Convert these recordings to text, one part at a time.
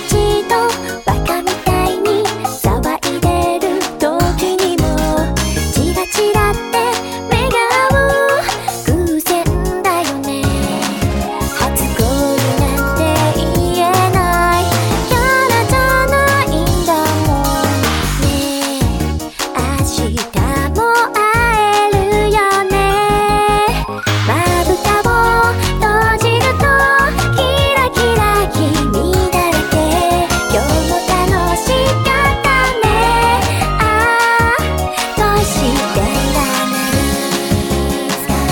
達とバカみたいに騒いでる時にもチラチラって目が合う偶然だよね。初恋なんて言えないキャラじゃないんだもんね。明日も会えるよね。まぶたを閉じるとキラキラ君だらけ。今日も楽しかったね。ああどうしてだなんか。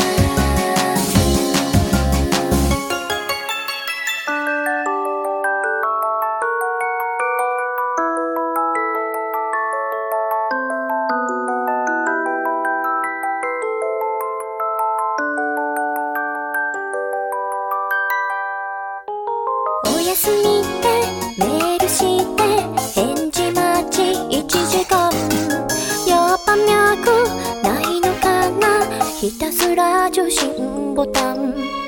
おやすみってメールして返事待ち1時間。やっぱ脈ないのかな、ひたすら受信ボタン